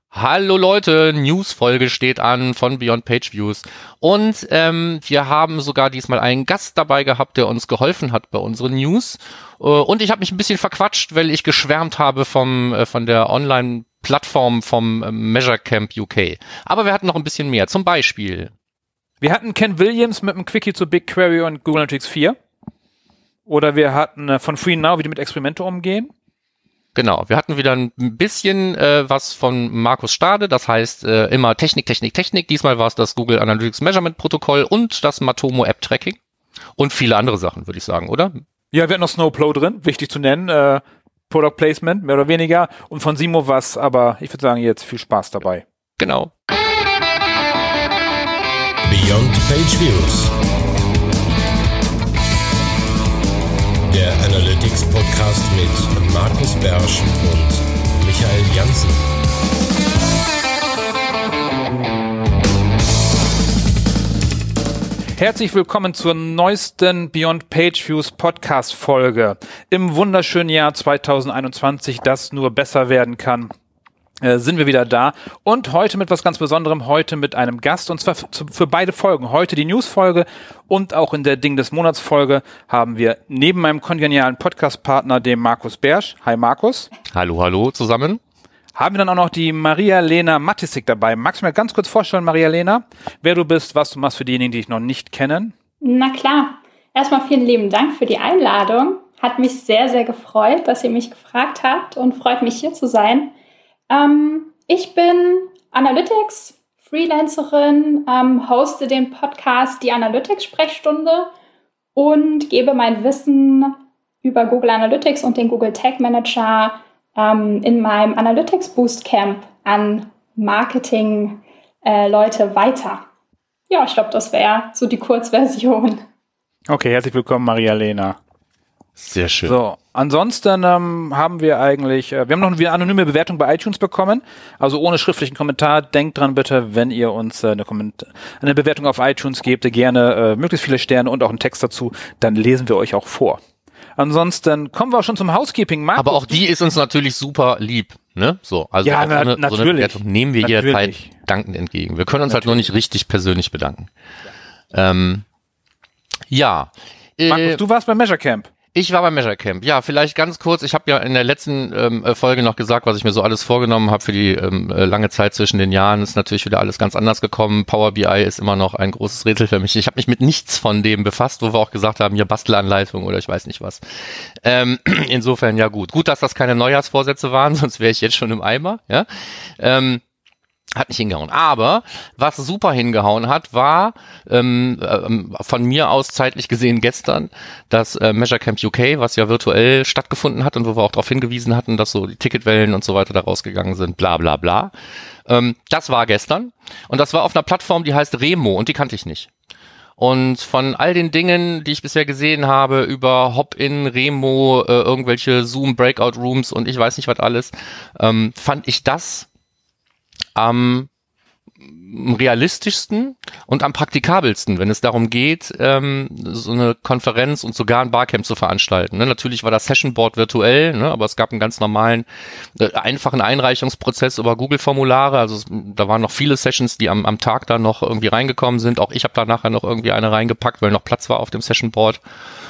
Hallo Leute, News-Folge steht an von Beyond Page Views und wir haben sogar diesmal einen Gast dabei gehabt, der uns geholfen hat bei unseren News und ich habe mich ein bisschen verquatscht, weil ich geschwärmt habe von der Online-Plattform vom Measure Camp UK. Aber wir hatten noch ein bisschen mehr, zum Beispiel. Wir hatten Ken Williams mit einem Quickie zu BigQuery und Google Analytics 4 oder wir hatten von FreeNow, wie die mit Experimente umgehen. Genau, wir hatten wieder ein bisschen was von Markus Stade, das heißt immer Technik. Diesmal war es das Google Analytics Measurement Protokoll und das Matomo App Tracking und viele andere Sachen, würde ich sagen, oder? Ja, wir hatten noch Snowplow drin, wichtig zu nennen, Product Placement, mehr oder weniger, und von Simo was, aber ich würde sagen, jetzt viel Spaß dabei. Genau. Beyond Page Views. Der Analytics Podcast mit Markus Bersch und Michael Janssen. Herzlich willkommen zur neuesten Beyond Page Views Podcast Folge im wunderschönen Jahr 2021, das nur besser werden kann. Sind wir wieder da und heute mit was ganz Besonderem, heute mit einem Gast, und zwar für beide Folgen. Heute die News-Folge und auch in der Ding des Monats-Folge haben wir neben meinem kongenialen Podcast-Partner, dem Markus Bersch. Hi Markus. Hallo zusammen. Haben wir dann auch noch die Maria-Lena Matissig dabei. Magst du mir ganz kurz vorstellen, Maria-Lena, wer du bist, was du machst für diejenigen, die dich noch nicht kennen? Na klar. Erstmal vielen lieben Dank für die Einladung. Hat mich sehr, sehr gefreut, dass ihr mich gefragt habt und freut mich, hier zu sein. Ich bin Analytics, Freelancerin, hoste den Podcast Die Analytics-Sprechstunde und gebe mein Wissen über Google Analytics und den Google Tag Manager in meinem Analytics Bootcamp an Marketing-Leute weiter. Ja, ich glaube, das wäre so die Kurzversion. Okay, herzlich willkommen, Maria-Lena. Sehr schön. So, ansonsten haben wir eigentlich, wir haben noch eine anonyme Bewertung bei iTunes bekommen, also ohne schriftlichen Kommentar. Denkt dran bitte, wenn ihr uns eine Bewertung auf iTunes gebt, gerne möglichst viele Sterne und auch einen Text dazu, dann lesen wir euch auch vor. Ansonsten kommen wir auch schon zum Housekeeping. Markus, aber auch die ist uns natürlich super lieb, ne? So, also ja, so eine Bewertung nehmen wir jederzeit dankend entgegen. Wir können uns halt nur nicht richtig persönlich bedanken. Ja. Markus, du warst beim Measure Camp. Ich war beim Measure Camp. Ja, vielleicht ganz kurz. Ich habe ja in der letzten Folge noch gesagt, was ich mir so alles vorgenommen habe für die lange Zeit zwischen den Jahren. Ist natürlich wieder alles ganz anders gekommen. Power BI ist immer noch ein großes Rätsel für mich. Ich habe mich mit nichts von dem befasst, wo wir auch gesagt haben, hier Bastelanleitung oder ich weiß nicht was. Insofern ja gut. Gut, dass das keine Neujahrsvorsätze waren, sonst wäre ich jetzt schon im Eimer. Ja. Hat nicht hingehauen. Aber was super hingehauen hat, war von mir aus zeitlich gesehen gestern das Measure Camp UK, was ja virtuell stattgefunden hat und wo wir auch darauf hingewiesen hatten, dass so die Ticketwellen und so weiter da rausgegangen sind, bla bla bla. Das war gestern und das war auf einer Plattform, die heißt Remo und die kannte ich nicht. Und von all den Dingen, die ich bisher gesehen habe, über Hop-In, Remo, irgendwelche Zoom-Breakout-Rooms und ich weiß nicht was alles, fand ich das am realistischsten und am praktikabelsten, wenn es darum geht, so eine Konferenz und sogar ein Barcamp zu veranstalten. Ne? Natürlich war das Session Board virtuell, ne? Aber es gab einen ganz normalen, einfachen Einreichungsprozess über Google-Formulare. Also da waren noch viele Sessions, die am Tag da noch irgendwie reingekommen sind. Auch ich habe da nachher noch irgendwie eine reingepackt, weil noch Platz war auf dem Session Board.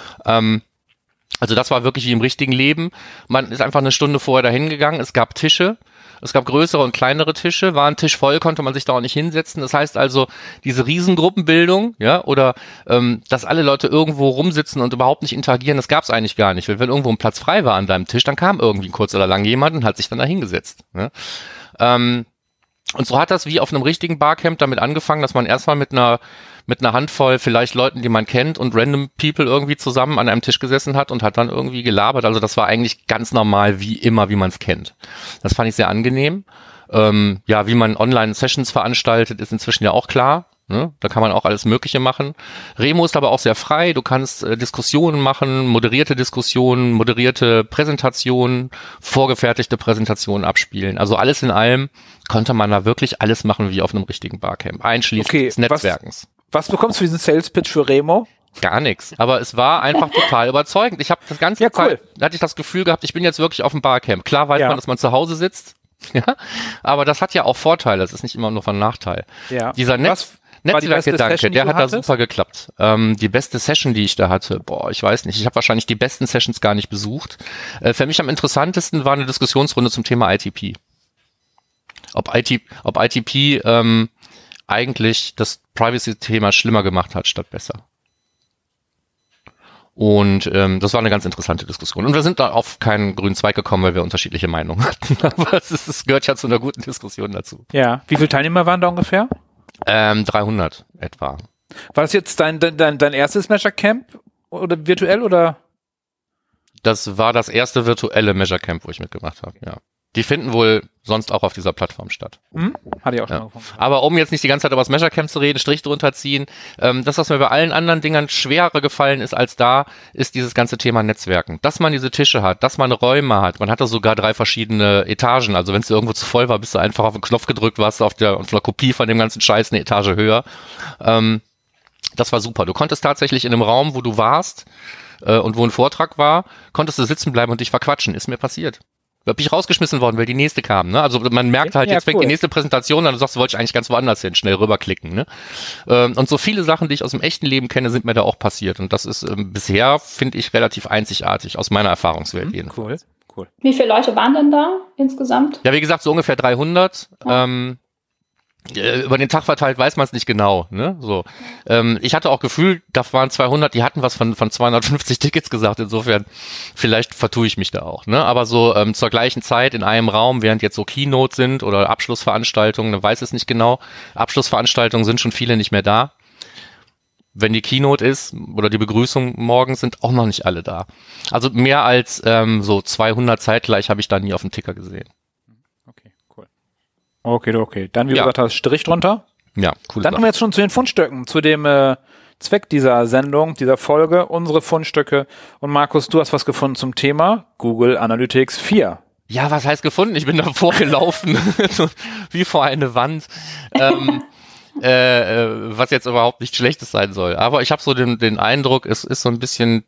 Also das war wirklich wie im richtigen Leben. Man ist einfach eine Stunde vorher dahin gegangen. Es gab Tische. Es gab größere und kleinere Tische, war ein Tisch voll, konnte man sich da auch nicht hinsetzen. Das heißt also, diese Riesengruppenbildung, ja, oder dass alle Leute irgendwo rumsitzen und überhaupt nicht interagieren, das gab es eigentlich gar nicht. Weil wenn irgendwo ein Platz frei war an deinem Tisch, dann kam irgendwie kurz oder lang jemand und hat sich dann da hingesetzt. Ja. Und so hat das wie auf einem richtigen Barcamp damit angefangen, dass man erstmal mit einer Handvoll vielleicht Leuten, die man kennt und random people irgendwie zusammen an einem Tisch gesessen hat und hat dann irgendwie gelabert. Also das war eigentlich ganz normal wie immer, wie man es kennt. Das fand ich sehr angenehm. Ja, wie man Online-Sessions veranstaltet, ist inzwischen ja auch klar. Ne? Da kann man auch alles Mögliche machen. Remo ist aber auch sehr frei. Du kannst Diskussionen machen, moderierte Diskussionen, moderierte Präsentationen, vorgefertigte Präsentationen abspielen. Also alles in allem konnte man da wirklich alles machen wie auf einem richtigen Barcamp, einschließlich des Netzwerkens. Was bekommst du für diesen Sales-Pitch für Remo? Gar nichts. Aber es war einfach total überzeugend. Ich habe das ganze Zeit, da hatte ich das Gefühl gehabt, ich bin jetzt wirklich auf dem Barcamp. Klar weiß man, dass man zu Hause sitzt. Ja, aber das hat ja auch Vorteile, das ist nicht immer nur von Nachteil. Ja. Dieser Netzwerkgedanke, der hat da super geklappt. Die beste Session, die ich da hatte, ich weiß nicht, ich habe wahrscheinlich die besten Sessions gar nicht besucht. Für mich am interessantesten war eine Diskussionsrunde zum Thema ITP. Ob ITP eigentlich das Privacy-Thema schlimmer gemacht hat, statt besser. Und das war eine ganz interessante Diskussion. Und wir sind da auf keinen grünen Zweig gekommen, weil wir unterschiedliche Meinungen hatten. Aber es gehört ja zu einer guten Diskussion dazu. Ja. Wie viele Teilnehmer waren da ungefähr? 300 etwa. War das jetzt dein erstes Measure Camp oder virtuell oder? Das war das erste virtuelle Measure Camp, wo ich mitgemacht habe, ja. Die finden wohl sonst auch auf dieser Plattform statt. Hatte ich auch schon mal gefunden. Aber um jetzt nicht die ganze Zeit über das Measure Camp zu reden, Strich drunter ziehen, das, was mir bei allen anderen Dingern schwerer gefallen ist als da, ist dieses ganze Thema Netzwerken. Dass man diese Tische hat, dass man Räume hat. Man hatte sogar 3 verschiedene Etagen. Also wenn es irgendwo zu voll war, bist du einfach auf den Knopf gedrückt, warst auf einer Kopie von dem ganzen Scheiß eine Etage höher. Das war super. Du konntest tatsächlich in einem Raum, wo du warst und wo ein Vortrag war, konntest du sitzen bleiben und dich verquatschen. Ist mir passiert. Da bin ich rausgeschmissen worden, weil die nächste kam. Ne? Also man merkt halt, jetzt fängt die nächste Präsentation an, du sagst, du wolltest eigentlich ganz woanders hin, schnell rüberklicken. Ne? Und so viele Sachen, die ich aus dem echten Leben kenne, sind mir da auch passiert. Und das ist bisher, finde ich, relativ einzigartig, aus meiner Erfahrungswelt jedenfalls. Cool. Wie viele Leute waren denn da insgesamt? Ja, wie gesagt, so ungefähr 300. Ja. Über den Tag verteilt weiß man es nicht genau. Ne? So, ich hatte auch Gefühl, da waren 200, die hatten was von 250 Tickets gesagt. Insofern, vielleicht vertue ich mich da auch. Ne? Aber so zur gleichen Zeit in einem Raum, während jetzt so Keynote sind oder Abschlussveranstaltungen, man weiß es nicht genau. Abschlussveranstaltungen sind schon viele nicht mehr da. Wenn die Keynote ist oder die Begrüßung morgen, sind auch noch nicht alle da. Also mehr als so 200 zeitgleich habe ich da nie auf dem Ticker gesehen. Okay. Dann, wie du gesagt hast, Strich drunter. Ja, cool. Dann kommen wir jetzt schon zu den Fundstücken, zu dem Zweck dieser Sendung, dieser Folge, unsere Fundstücke. Und Markus, du hast was gefunden zum Thema Google Analytics 4. Ja, was heißt gefunden? Ich bin davor gelaufen, wie vor eine Wand. Was jetzt überhaupt nichts Schlechtes sein soll. Aber ich habe so den Eindruck, es ist so ein bisschen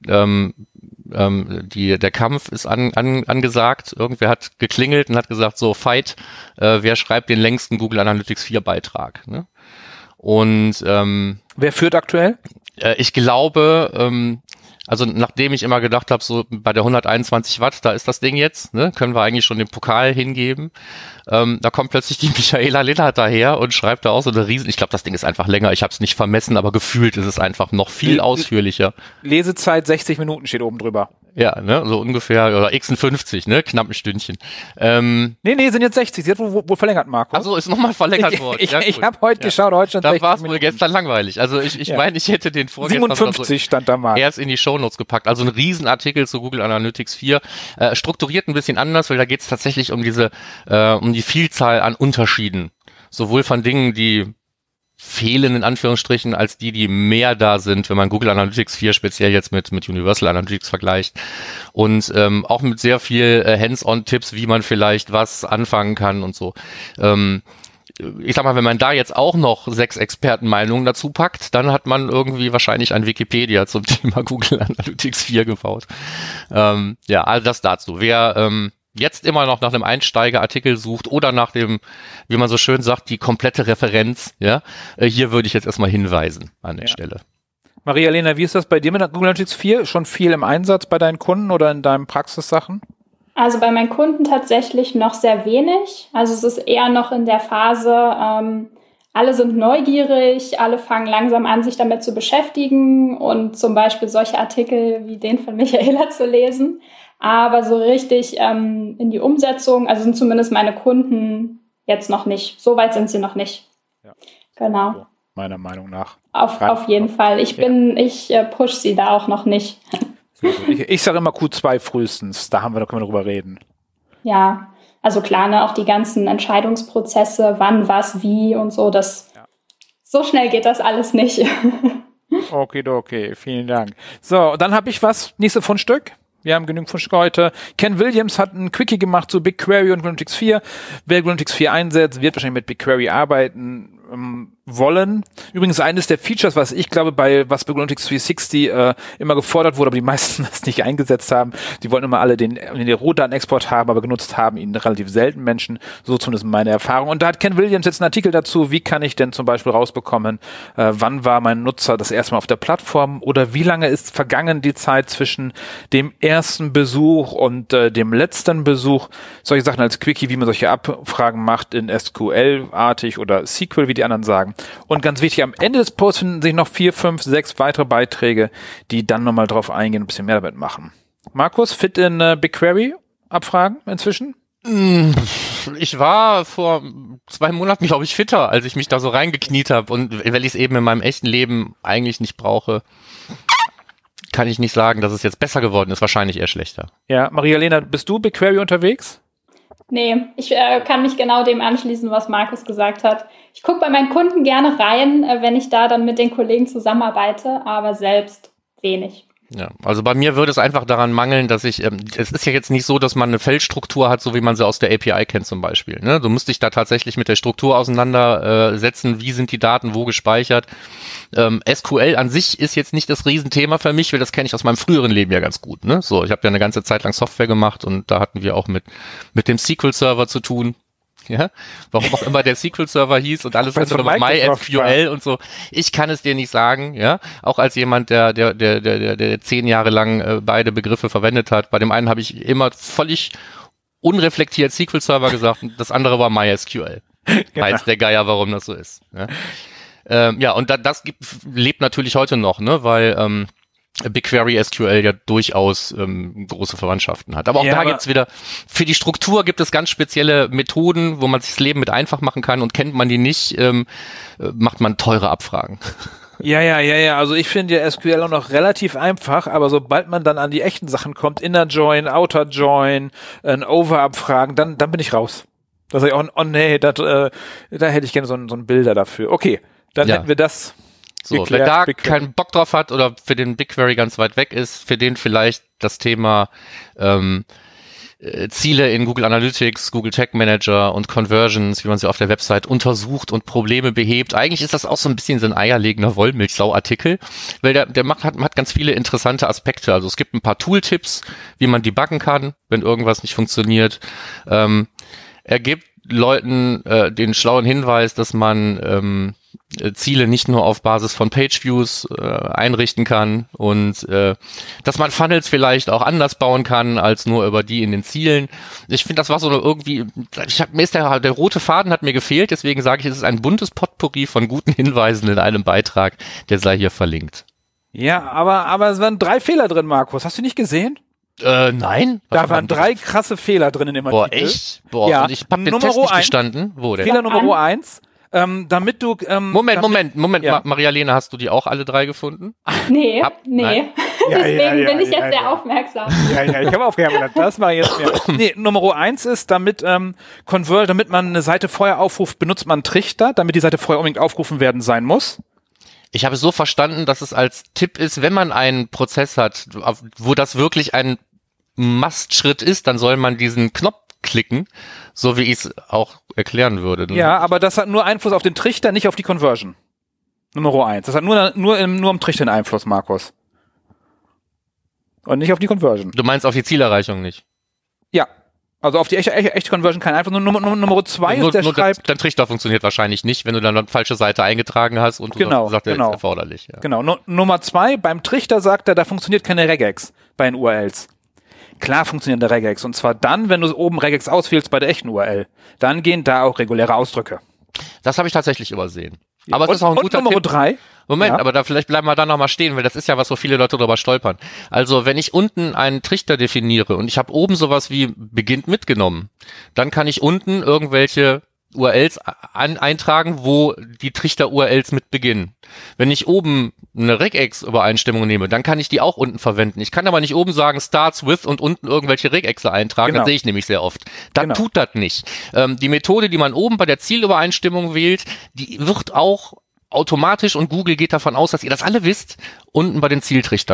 der Kampf ist angesagt. Irgendwer hat geklingelt und hat gesagt, so Fight, wer schreibt den längsten Google Analytics 4 Beitrag? Ne? Und wer führt aktuell? Ich glaube, also nachdem ich immer gedacht habe, so bei der 121 Watt, da ist das Ding jetzt, ne, können wir eigentlich schon den Pokal hingeben. Da kommt plötzlich die Michaela Lillard daher und schreibt da auch so eine riesen, ich glaube, das Ding ist einfach länger, ich habe es nicht vermessen, aber gefühlt ist es einfach noch viel ausführlicher. Lesezeit 60 Minuten steht oben drüber. Ja, ne, so ungefähr, oder 56, ne, knapp ein Stündchen. Nee, sind jetzt 60, sie hat wohl verlängert, Markus. Also ist nochmal verlängert worden. Ich habe heute geschaut, heute stand 60 Da war es wohl gestern langweilig. Also ich meine, ich hätte den vorgestern 57 stand da mal. Erst in die Shownotes gepackt. Also ein Riesenartikel zu Google Analytics 4. Strukturiert ein bisschen anders, weil da geht es tatsächlich um die Vielzahl an Unterschieden. Sowohl von Dingen, die fehlen in Anführungsstrichen, als die mehr da sind, wenn man Google Analytics 4 speziell jetzt mit Universal Analytics vergleicht. Und auch mit sehr viel Hands-on-Tipps, wie man vielleicht was anfangen kann und so. Ich sag mal, wenn man da jetzt auch noch 6 Expertenmeinungen dazu packt, dann hat man irgendwie wahrscheinlich ein Wikipedia zum Thema Google Analytics 4 gebaut. Ja, also das dazu. Wer jetzt immer noch nach einem Einsteigerartikel sucht oder nach dem, wie man so schön sagt, die komplette Referenz, ja, hier würde ich jetzt erstmal hinweisen an der Stelle. Maria-Lena, wie ist das bei dir mit Google Analytics 4? Schon viel im Einsatz bei deinen Kunden oder in deinen Praxissachen? Also bei meinen Kunden tatsächlich noch sehr wenig. Also es ist eher noch in der Phase, alle sind neugierig, alle fangen langsam an, sich damit zu beschäftigen und zum Beispiel solche Artikel wie den von Michaela zu lesen. Aber so richtig in die Umsetzung, also sind zumindest meine Kunden jetzt noch nicht. So weit sind sie noch nicht. Ja. Genau. So, meiner Meinung nach. Auf jeden Fall. Ich push sie da auch noch nicht. Ich sage immer Q2 frühestens. Da können wir drüber reden. Ja, also klar, ne, auch die ganzen Entscheidungsprozesse, wann, was, wie und so, so schnell geht das alles nicht. Okay, vielen Dank. So, dann habe ich was, nächste Fundstück. Wir haben genügend Fundstücke heute. Ken Williams hat ein Quickie gemacht zu BigQuery und Google Analytics 4. Wer Google Analytics 4 einsetzt, wird wahrscheinlich mit BigQuery arbeiten. wollen. Übrigens eines der Features, was ich glaube, was bei Analytics 360 immer gefordert wurde, aber die meisten das nicht eingesetzt haben. Die wollten immer alle den Rohdatenexport haben, aber genutzt haben ihn relativ selten Menschen. So zumindest meine Erfahrung. Und da hat Ken Williams jetzt einen Artikel dazu, wie kann ich denn zum Beispiel rausbekommen, wann war mein Nutzer das erste Mal auf der Plattform oder wie lange ist vergangen die Zeit zwischen dem ersten Besuch und dem letzten Besuch. Solche Sachen als Quickie, wie man solche Abfragen macht in SQL-artig oder SQL, wie die anderen sagen. Und ganz wichtig, am Ende des Posts finden sich noch 4, 5, 6 weitere Beiträge, die dann nochmal drauf eingehen und ein bisschen mehr damit machen. Markus, fit in BigQuery-Abfragen inzwischen? Ich war vor 2 Monaten, glaube ich, fitter, als ich mich da so reingekniet habe. Und weil ich es eben in meinem echten Leben eigentlich nicht brauche, kann ich nicht sagen, dass es jetzt besser geworden ist. Wahrscheinlich eher schlechter. Ja, Maria-Lena, bist du BigQuery unterwegs? Nee, ich kann mich genau dem anschließen, was Markus gesagt hat. Ich gucke bei meinen Kunden gerne rein, wenn ich da dann mit den Kollegen zusammenarbeite, aber selbst wenig. Ja, also bei mir würde es einfach daran mangeln, dass es ist ja jetzt nicht so, dass man eine Feldstruktur hat, so wie man sie aus der API kennt zum Beispiel. Ne? Du musst dich da tatsächlich mit der Struktur auseinandersetzen, wie sind die Daten, wo gespeichert. SQL an sich ist jetzt nicht das Riesenthema für mich, weil das kenne ich aus meinem früheren Leben ja ganz gut. Ne? So, ich habe ja eine ganze Zeit lang Software gemacht und da hatten wir auch mit dem SQL-Server zu tun. Ja, warum auch immer der SQL-Server hieß und alles so über MySQL und so. Ich kann es dir nicht sagen, ja. Auch als jemand, der 10 Jahre lang beide Begriffe verwendet hat. Bei dem einen habe ich immer völlig unreflektiert SQL-Server gesagt und das andere war MySQL. Genau. Weiß der Geier, warum das so ist. Ja, und das lebt natürlich heute noch, ne, weil BigQuery SQL ja durchaus große Verwandtschaften hat. Aber auch da gibt's wieder, für die Struktur gibt es ganz spezielle Methoden, wo man sich das Leben mit einfach machen kann und kennt man die nicht, macht man teure Abfragen. Ja. Also ich finde ja SQL auch noch relativ einfach, aber sobald man dann an die echten Sachen kommt, Inner Join, Outer Join, ein Over-Abfragen, dann bin ich raus. Da sage ich auch, oh nee, da hätte ich gerne so ein Bilder dafür. Okay, dann hätten wir das. So, wer da keinen Bock drauf hat oder für den BigQuery ganz weit weg ist, für den vielleicht das Thema Ziele in Google Analytics, Google Tag Manager und Conversions, wie man sie auf der Website untersucht und Probleme behebt. Eigentlich ist das auch so ein bisschen so ein eierlegender Wollmilchsau-Artikel, weil der hat ganz viele interessante Aspekte. Also es gibt ein paar Tooltips, wie man debuggen kann, wenn irgendwas nicht funktioniert. Er gibt Leuten den schlauen Hinweis, dass man Ziele nicht nur auf Basis von Pageviews einrichten kann und dass man Funnels vielleicht auch anders bauen kann als nur über die in den Zielen. Ich finde, das war so irgendwie, mir ist der rote Faden hat mir gefehlt, deswegen sage ich, es ist ein buntes Potpourri von guten Hinweisen in einem Beitrag, der sei hier verlinkt. Ja, aber es waren 3 Fehler drin, Markus. Hast du nicht gesehen? Nein. Da waren 3 krasse Fehler drin in dem Artikel. Boah, echt? Boah, ja. Und ich hab den Test nicht gestanden. Wo denn? Fehler Nummer 1. Damit du... Moment, ja. Maria-Lena, hast du die auch alle 3 gefunden? Nee. Nein? Deswegen bin ich jetzt sehr aufmerksam. Ja, ich habe aufgehört. Das mache ich jetzt mehr. Nee, Nummer 1 ist, damit man eine Seite vorher aufruft, benutzt man einen Trichter, damit die Seite vorher unbedingt aufgerufen werden sein muss. Ich habe es so verstanden, dass es als Tipp ist, wenn man einen Prozess hat, wo das wirklich ein Must-Schritt ist, dann soll man diesen Knopf klicken, so wie ich es auch erklären würde. Ja, aber das hat nur Einfluss auf den Trichter, nicht auf die Conversion. Nummer 1. Das hat nur im Trichter einen Einfluss, Markus. Und nicht auf die Conversion. Du meinst auf die Zielerreichung nicht? Ja. Also auf die echte Conversion kein Einfluss. Nummer 2 ist, der schreibt... Dein Trichter funktioniert wahrscheinlich nicht, wenn du dann eine falsche Seite eingetragen hast und du sagst, das ist erforderlich. Ja. Genau. Nummer 2, beim Trichter sagt er, da funktioniert keine Regex bei den URLs. Klar funktionieren da Regex. Und zwar dann, wenn du oben Regex auswählst bei der echten URL. Dann gehen da auch reguläre Ausdrücke. Das habe ich tatsächlich übersehen. Aber es ist auch ein guter Nummer Tipp. 3. Moment, aber vielleicht bleiben wir da nochmal stehen, weil das ist ja was, wo viele Leute drüber stolpern. Also wenn ich unten einen Trichter definiere und ich habe oben sowas wie beginnt mitgenommen, dann kann ich unten irgendwelche URLs eintragen, wo die Trichter-URLs mit beginnen. Wenn ich oben eine Regex-Übereinstimmung nehme, dann kann ich die auch unten verwenden. Ich kann aber nicht oben sagen starts with und unten irgendwelche Regexe eintragen. Das sehe ich nämlich sehr oft. Dann tut das nicht. Die Methode, die man oben bei der Zielübereinstimmung wählt, die wird auch automatisch, und Google geht davon aus, dass ihr das alle wisst, unten bei den Zieltrichtern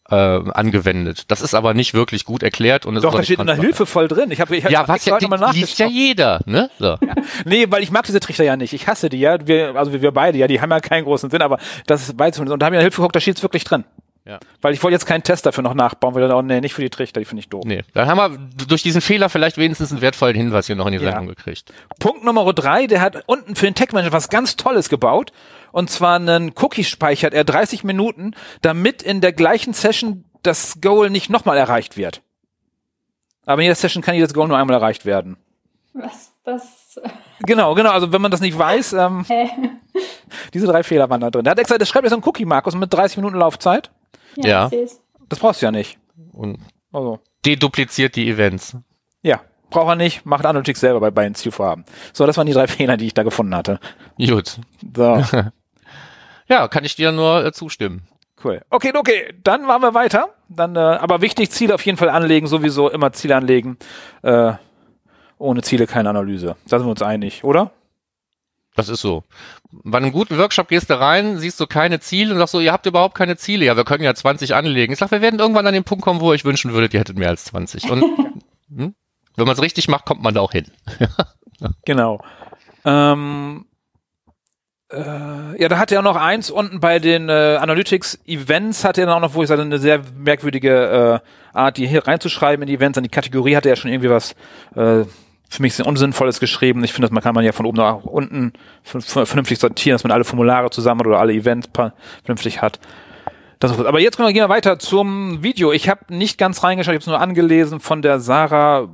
angewendet. Das ist aber nicht wirklich gut erklärt. Und Doch, da steht in der Hilfe voll drin. Ich ja, was ja, liest ja jeder, ne? So. Ja. Nee, weil ich mag diese Trichter ja nicht. Ich hasse die, ja. Wir beide, ja, die haben ja keinen großen Sinn, aber das ist weit. Und da haben wir in der Hilfe geguckt, da steht es wirklich drin. Ja. Weil ich wollte jetzt keinen Test dafür noch nachbauen, weil nee, nicht für die Trichter, die finde ich doof. Nee, dann haben wir durch diesen Fehler vielleicht wenigstens einen wertvollen Hinweis hier noch in die Sendung gekriegt. Punkt Nummer 3, der hat unten für den Tech-Manager was ganz Tolles gebaut. Und zwar einen Cookie speichert er 30 Minuten, damit in der gleichen Session das Goal nicht nochmal erreicht wird. Aber in jeder Session kann jedes Goal nur einmal erreicht werden. Was? Das? Genau. Also wenn man das nicht weiß, diese 3 Fehler waren da drin. Der hat extra, das schreibt jetzt ein Cookie, Markus, mit 30 Minuten Laufzeit. Ja. Das brauchst du ja nicht. Und dedupliziert die Events. Ja, braucht er nicht. Macht Analytics selber bei den Zielvorhaben. So, das waren die 3 Fehler, die ich da gefunden hatte. Gut. So. Ja, kann ich dir nur zustimmen. Cool. Okay, dann machen wir weiter. Dann, aber wichtig, Ziele auf jeden Fall anlegen, sowieso immer Ziele anlegen. Ohne Ziele keine Analyse. Da sind wir uns einig, oder? Das ist so. Bei einem guten Workshop gehst du rein, siehst du keine Ziele und sagst so, ihr habt überhaupt keine Ziele. Ja, wir können ja 20 anlegen. Ich sag, wir werden irgendwann an den Punkt kommen, wo ihr euch wünschen würdet, ihr hättet mehr als 20. Und wenn man es richtig macht, kommt man da auch hin. Genau. Ja, da hat er auch noch eins unten bei den Analytics-Events hat er dann auch noch, wo ich sage, eine sehr merkwürdige Art, die hier reinzuschreiben in die Events. An die Kategorie hat er ja schon irgendwie was für mich sehr Unsinnvolles geschrieben. Ich finde, das kann man ja von oben nach unten vernünftig sortieren, dass man alle Formulare zusammen hat oder alle Events vernünftig hat. Aber jetzt gehen wir weiter zum Video. Ich habe nicht ganz reingeschaut, ich habe es nur angelesen von der Sarah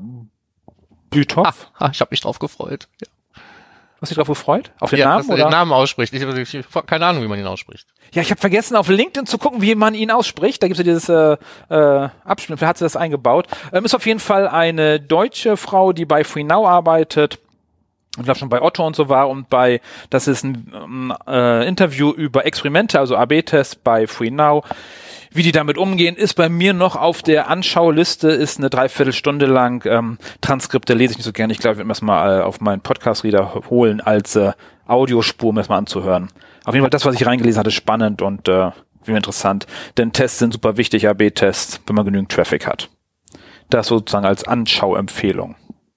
Büthoff. Ich habe mich drauf gefreut. Ja. Hast du dich drauf gefreut? Auf den Namen? Dass er den Namen ausspricht. Ich habe keine Ahnung, wie man ihn ausspricht. Ja, ich habe vergessen, auf LinkedIn zu gucken, wie man ihn ausspricht. Da gibt es ja dieses Abspielen. Vielleicht hat sie das eingebaut. Ist auf jeden Fall eine deutsche Frau, die bei FreeNow arbeitet. Ich glaube schon bei Otto und so war. Und das ist ein Interview über Experimente, also AB-Tests bei FreeNow. Wie die damit umgehen, ist bei mir noch auf der Anschauliste, ist eine 3/4 Stunde lang. Transkripte lese ich nicht so gerne. Ich glaube, ich werde mir das mal auf meinen Podcast-Reader holen als Audiospur, um das mal anzuhören. Auf jeden Fall, das, was ich reingelesen hatte, ist spannend und interessant. Denn Tests sind super wichtig, AB-Tests, wenn man genügend Traffic hat. Das sozusagen als Anschauempfehlung.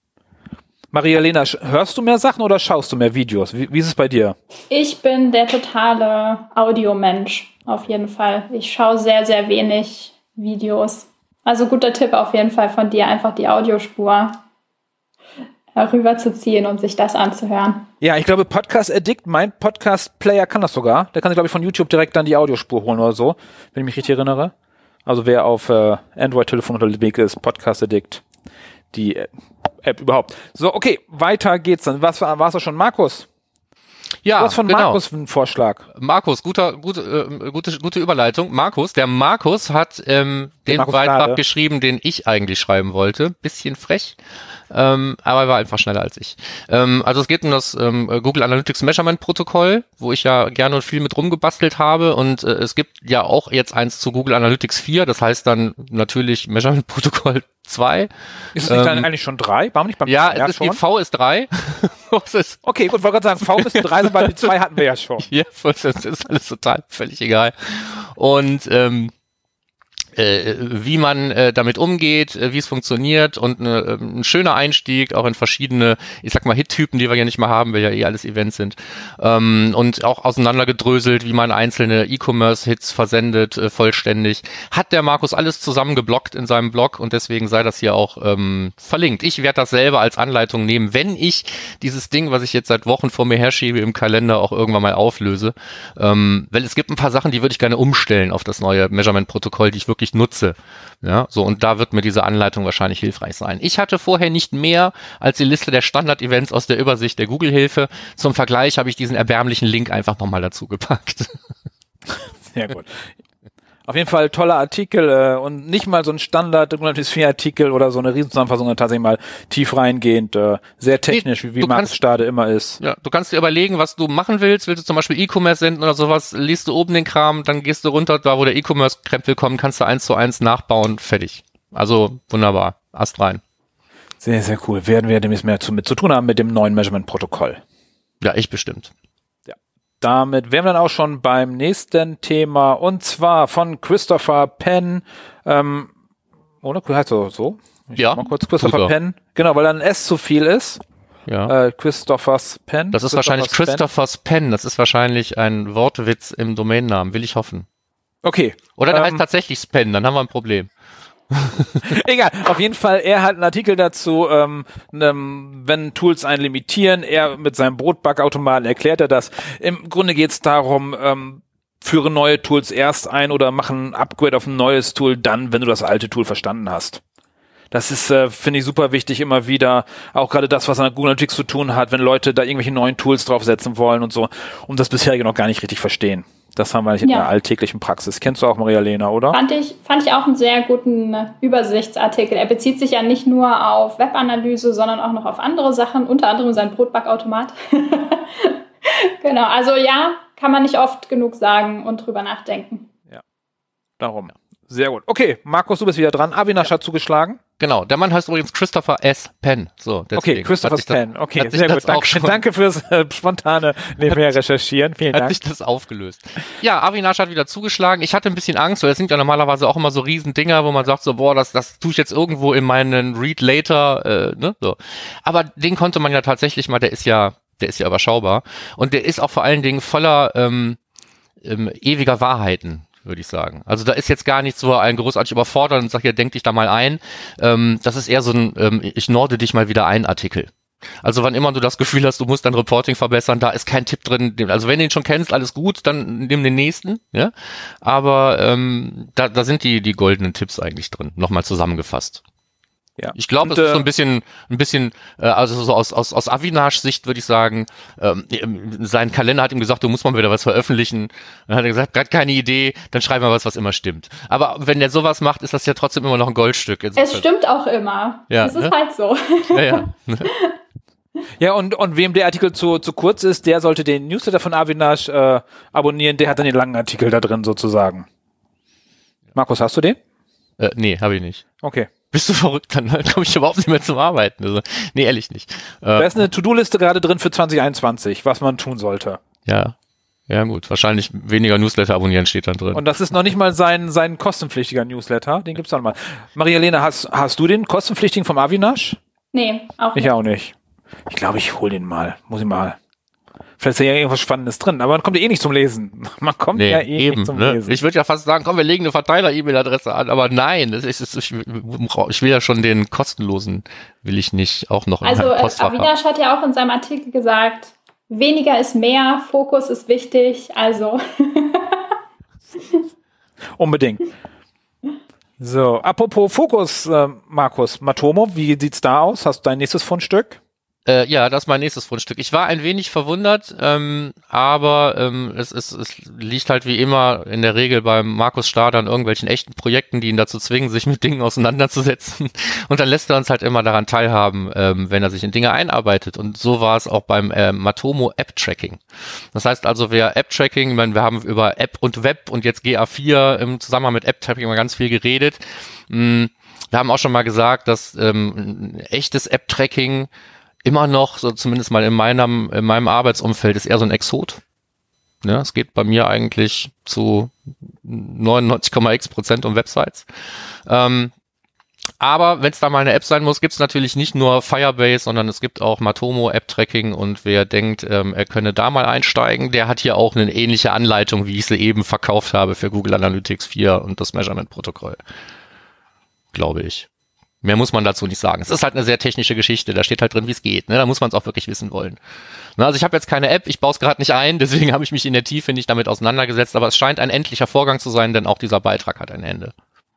Maria-Lena, hörst du mehr Sachen oder schaust du mehr Videos? Wie ist es bei dir? Ich bin der totale Audiomensch, auf jeden Fall. Ich schaue sehr, sehr wenig Videos. Also guter Tipp auf jeden Fall von dir, einfach die Audiospur rüberzuziehen und sich das anzuhören. Ja, ich glaube Podcast Addict, mein Podcast-Player kann das sogar. Der kann sich, glaube ich, von YouTube direkt dann die Audiospur holen oder so, wenn ich mich richtig erinnere. Also wer auf Android-Telefon unterwegs ist, Podcast Addict, die App überhaupt. So, okay, weiter geht's dann. War's das schon, Markus? Ja, du hast von Markus einen Vorschlag. Markus, gute Überleitung. Der Markus hat den Beitrag geschrieben, den ich eigentlich schreiben wollte. Bisschen frech, aber er war einfach schneller als ich. Also es geht um das Google Analytics Measurement Protokoll, wo ich ja gerne und viel mit rumgebastelt habe, und es gibt ja auch jetzt eins zu Google Analytics 4, das heißt dann natürlich Measurement Protokoll 2. Ist es nicht dann eigentlich schon 3? Warum nicht beim die V ist 3. Okay, gut, wollte gerade sagen, V ist 3, weil die 2 hatten wir ja schon. Ja, das ist alles total völlig egal. Und wie man damit umgeht, wie es funktioniert, und ein schöner Einstieg auch in verschiedene, ich sag mal, Hit-Typen, die wir ja nicht mehr haben, weil ja eh alles Events sind, und auch auseinandergedröselt, wie man einzelne E-Commerce-Hits versendet, vollständig. Hat der Markus alles zusammengeblockt in seinem Blog, und deswegen sei das hier auch verlinkt. Ich werde das selber als Anleitung nehmen, wenn ich dieses Ding, was ich jetzt seit Wochen vor mir herschiebe, im Kalender auch irgendwann mal auflöse, weil es gibt ein paar Sachen, die würde ich gerne umstellen auf das neue Measurement-Protokoll, die ich wirklich nutze. Ja, so, und da wird mir diese Anleitung wahrscheinlich hilfreich sein. Ich hatte vorher nicht mehr als die Liste der Standard-Events aus der Übersicht der Google-Hilfe. Zum Vergleich habe ich diesen erbärmlichen Link einfach nochmal dazu gepackt. Sehr gut. Auf jeden Fall toller Artikel und nicht mal so ein Standard-Artikel oder so eine Riesenzusammenfassung, sondern tatsächlich mal tief reingehend, sehr technisch, wie Markus Stade immer ist. Ja, du kannst dir überlegen, was du machen willst. Willst du zum Beispiel E-Commerce senden oder sowas, liest du oben den Kram, dann gehst du runter, da wo der E-Commerce-Krempel kommt, kannst du 1:1 nachbauen, fertig. Also wunderbar, Ast rein. Sehr, sehr cool. Werden wir demnächst mehr mit zu tun haben mit dem neuen Measurement-Protokoll. Ja, ich bestimmt. Ja. damit wären wir dann auch schon beim nächsten Thema, und zwar von Christopher Penn. Oder heißt so? Ja. Mal kurz Christopher Penn. Genau, weil da ein S zu viel ist. Ja. Christophers Penn. Das ist wahrscheinlich Christophers Penn. Das ist wahrscheinlich ein Wortwitz im Domainnamen, will ich hoffen. Okay. Oder der heißt tatsächlich Spen, dann haben wir ein Problem. Egal, auf jeden Fall, er hat einen Artikel dazu, wenn Tools einen limitieren, er mit seinem Brotbackautomaten erklärt er das. Im Grunde geht es darum, führe neue Tools erst ein oder mach ein Upgrade auf ein neues Tool dann, wenn du das alte Tool verstanden hast. Das ist, finde ich, super wichtig immer wieder, auch gerade das, was an Google Analytics zu tun hat, wenn Leute da irgendwelche neuen Tools draufsetzen wollen und so und das bisherige noch gar nicht richtig verstehen. Das haben wir nicht in der alltäglichen Praxis. Kennst du auch, Maria-Lena, oder? Fand ich auch einen sehr guten Übersichtsartikel. Er bezieht sich ja nicht nur auf Webanalyse, sondern auch noch auf andere Sachen, unter anderem sein Brotbackautomat. Genau, also ja, kann man nicht oft genug sagen und drüber nachdenken. Ja, darum. Sehr gut. Okay, Markus, du bist wieder dran. Avinash hat zugeschlagen. Genau, der Mann heißt übrigens Christopher S. Penn. So, okay, Christopher Penn. Okay, sehr gut. Danke fürs spontane nebenher recherchieren. Vielen Dank. Hat sich das aufgelöst. Ja, Avinash hat wieder zugeschlagen. Ich hatte ein bisschen Angst, weil es sind ja normalerweise auch immer so Riesendinger, wo man sagt so, boah, das tue ich jetzt irgendwo in meinen Read Later, ne, so. Aber den konnte man ja tatsächlich mal, der ist ja überschaubar. Und der ist auch vor allen Dingen voller ewiger Wahrheiten, würde ich sagen. Also da ist jetzt gar nichts so ein großartig überfordern und sag ja, denk dich da mal ein. Das ist eher so ein ich norde dich mal wieder ein Artikel. Also wann immer du das Gefühl hast, du musst dein Reporting verbessern, da ist kein Tipp drin. Also wenn du ihn schon kennst, alles gut, dann nimm den nächsten. Ja, aber da sind die goldenen Tipps eigentlich drin, nochmal zusammengefasst. Ja. Ich glaube, es ist so ein bisschen, also so aus Avinash-Sicht würde ich sagen, sein Kalender hat ihm gesagt, du musst mal wieder was veröffentlichen. Dann hat er gesagt, gerade keine Idee, dann schreib mal was immer stimmt. Aber wenn der sowas macht, ist das ja trotzdem immer noch ein Goldstück. Es stimmt auch immer. Ja, das ist halt so. Ja. Ja, und wem der Artikel zu kurz ist, der sollte den Newsletter von Avinash abonnieren, der hat dann den langen Artikel da drin sozusagen. Markus, hast du den? Nee, habe ich nicht. Okay. Bist du verrückt? Dann komme ich überhaupt nicht mehr zum Arbeiten. Also, nee, ehrlich nicht. Da ist eine To-Do-Liste gerade drin für 2021, was man tun sollte. Ja. Ja, gut. Wahrscheinlich weniger Newsletter abonnieren steht dann drin. Und das ist noch nicht mal sein kostenpflichtiger Newsletter. Den gibt's auch noch mal. Maria-Lena, hast du den kostenpflichtigen vom Avinash? Nee, auch nicht. Ich auch nicht. Ich glaube, ich hole den mal. Muss ich mal. Vielleicht ist ja irgendwas Spannendes drin, aber man kommt ja eh nicht zum Lesen. Man kommt nicht zum Lesen. Ich würde ja fast sagen, komm, wir legen eine Verteiler-E-Mail-Adresse an, aber nein, ich will ja schon den kostenlosen, will ich nicht auch noch in meinem Postfach haben. Avinash hat ja auch in seinem Artikel gesagt, weniger ist mehr, Fokus ist wichtig, also. Unbedingt. So, apropos Fokus, Markus, Matomo, wie sieht's da aus? Hast du dein nächstes Fundstück? Ja, das ist mein nächstes Fundstück. Ich war ein wenig verwundert, aber es liegt halt wie immer in der Regel beim Markus Stade an irgendwelchen echten Projekten, die ihn dazu zwingen, sich mit Dingen auseinanderzusetzen. Und dann lässt er uns halt immer daran teilhaben, wenn er sich in Dinge einarbeitet. Und so war es auch beim Matomo App Tracking. Das heißt also, wer App Tracking, ich meine, wir haben über App und Web und jetzt GA4 im Zusammenhang mit App Tracking mal ganz viel geredet. Wir haben auch schon mal gesagt, dass echtes App Tracking immer noch, so zumindest mal in meinem Arbeitsumfeld, ist eher so ein Exot. Ja, es geht bei mir eigentlich zu 99,x% um Websites. Aber wenn es da mal eine App sein muss, gibt es natürlich nicht nur Firebase, sondern es gibt auch Matomo App Tracking, und wer denkt, er könne da mal einsteigen, der hat hier auch eine ähnliche Anleitung, wie ich sie eben verkauft habe für Google Analytics 4 und das Measurement-Protokoll. Glaube ich. Mehr muss man dazu nicht sagen. Es ist halt eine sehr technische Geschichte, da steht halt drin, wie es geht. Ne? Da muss man es auch wirklich wissen wollen. Na, also ich habe jetzt keine App, ich baue es gerade nicht ein, deswegen habe ich mich in der Tiefe nicht damit auseinandergesetzt, aber es scheint ein endlicher Vorgang zu sein, denn auch dieser Beitrag hat ein Ende.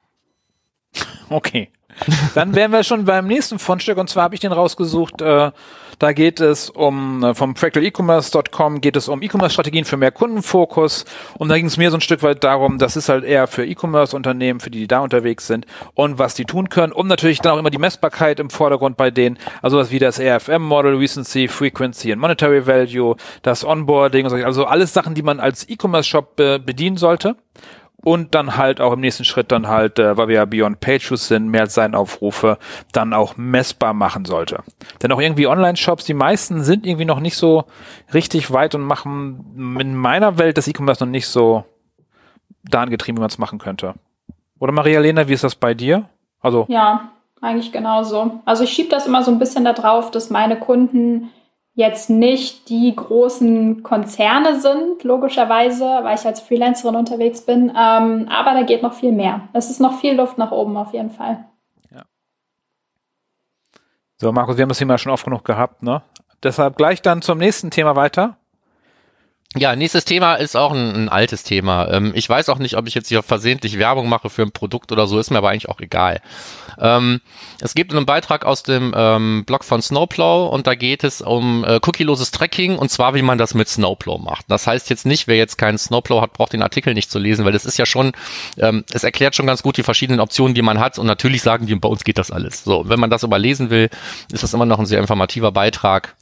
Okay. Dann wären wir schon beim nächsten Fundstück, und zwar habe ich den rausgesucht, da geht es vom fractalecommerce.com geht es um E-Commerce-Strategien für mehr Kundenfokus, und da ging es mir so ein Stück weit darum, das ist halt eher für E-Commerce-Unternehmen, für die da unterwegs sind und was die tun können, und natürlich dann auch immer die Messbarkeit im Vordergrund bei denen, also was wie das RFM-Model, Recency, Frequency und Monetary Value, das Onboarding und so, also alles Sachen, die man als E-Commerce-Shop bedienen sollte. und dann halt auch im nächsten Schritt dann halt, weil wir ja Beyond Page Views sind, mehr als Seitenaufrufe dann auch messbar machen sollte. Denn auch irgendwie Online-Shops, die meisten sind irgendwie noch nicht so richtig weit und machen in meiner Welt das E-Commerce noch nicht so dahin getrieben, wie man es machen könnte. Oder Maria-Lena, wie ist das bei dir? Also ja, eigentlich genauso. Also ich schiebe das immer so ein bisschen da drauf, dass meine Kunden jetzt nicht die großen Konzerne sind, logischerweise, weil ich als Freelancerin unterwegs bin. Aber da geht noch viel mehr. Es ist noch viel Luft nach oben auf jeden Fall. Ja. So, Markus, wir haben das Thema schon oft genug gehabt, ne? Deshalb gleich dann zum nächsten Thema weiter. Ja, nächstes Thema ist auch ein altes Thema. Ich weiß auch nicht, ob ich jetzt hier versehentlich Werbung mache für ein Produkt oder so, ist mir aber eigentlich auch egal. Es gibt einen Beitrag aus dem Blog von Snowplow und da geht es um cookieloses Tracking und zwar, wie man das mit Snowplow macht. Das heißt jetzt nicht, wer jetzt keinen Snowplow hat, braucht den Artikel nicht zu lesen, weil das ist ja schon, es erklärt schon ganz gut die verschiedenen Optionen, die man hat und natürlich sagen die, bei uns geht das alles. So, wenn man das aber lesen will, ist das immer noch ein sehr informativer Beitrag.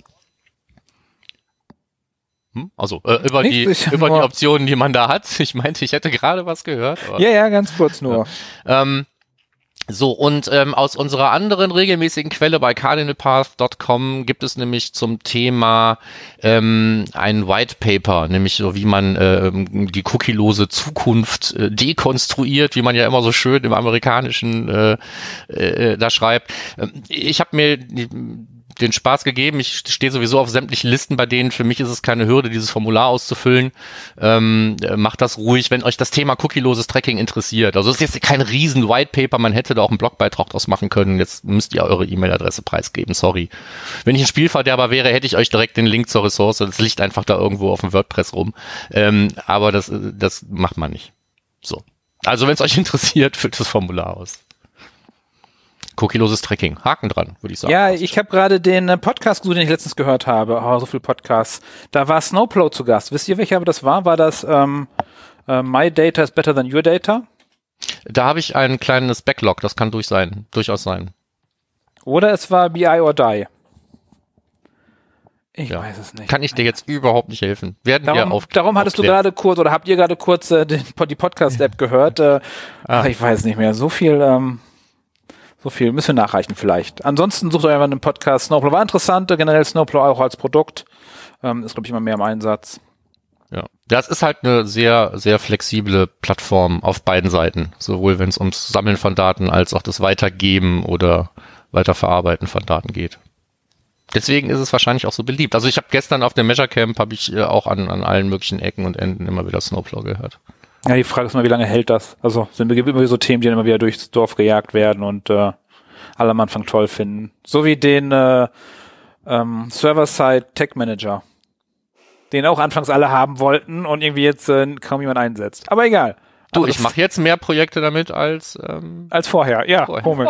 Also über die Optionen, die man da hat. Ich meinte, ich hätte gerade was gehört. Aber, ja, ganz kurz nur. Ja. So, und aus unserer anderen regelmäßigen Quelle bei cardinalpath.com gibt es nämlich zum Thema ein White Paper, nämlich so wie man die cookielose Zukunft dekonstruiert, wie man ja immer so schön im Amerikanischen da schreibt. Ich habe mir den Spaß gegeben. Ich stehe sowieso auf sämtlichen Listen, bei denen für mich ist es keine Hürde, dieses Formular auszufüllen. Macht das ruhig, wenn euch das Thema cookieloses Tracking interessiert. Also es ist jetzt kein riesen White Paper, man hätte da auch einen Blogbeitrag draus machen können. Jetzt müsst ihr eure E-Mail-Adresse preisgeben, sorry. Wenn ich ein Spielverderber wäre, hätte ich euch direkt den Link zur Ressource. Das liegt einfach da irgendwo auf dem WordPress rum. Aber das macht man nicht. So. Also wenn es euch interessiert, füllt das Formular aus. Cookieloses Tracking. Haken dran, würde ich sagen. Ja, ich habe gerade den Podcast gesucht, den ich letztens gehört habe. Oh, so viele Podcasts. Da war Snowplow zu Gast. Wisst ihr, welcher das war? War das My Data is Better Than Your Data? Da habe ich ein kleines Backlog. Das kann durchaus sein. Oder es war BI or Die. Ich weiß es nicht. Kann ich dir jetzt überhaupt nicht helfen. Darum hattest du gerade kurz, oder habt ihr gerade kurz die Podcast-App gehört? Ich weiß nicht mehr. So viel müssen wir nachreichen vielleicht. Ansonsten sucht euch einfach einen Podcast. Snowplow war interessant, generell Snowplow auch als Produkt. Ist, glaube ich, immer mehr im Einsatz. Ja, das ist halt eine sehr, sehr flexible Plattform auf beiden Seiten. Sowohl wenn es ums Sammeln von Daten als auch das Weitergeben oder Weiterverarbeiten von Daten geht. Deswegen ist es wahrscheinlich auch so beliebt. Also ich habe gestern auf dem Measure Camp auch an allen möglichen Ecken und Enden immer wieder Snowplow gehört. Ja, die Frage ist mal, wie lange hält das? Also sind immer so Themen, die dann immer wieder durchs Dorf gejagt werden und alle am Anfang toll finden. So wie den Server-Side Tech Manager, den auch anfangs alle haben wollten und irgendwie jetzt kaum jemand einsetzt. Aber egal. Du, ich mache jetzt mehr Projekte damit als vorher. Ja, komisch.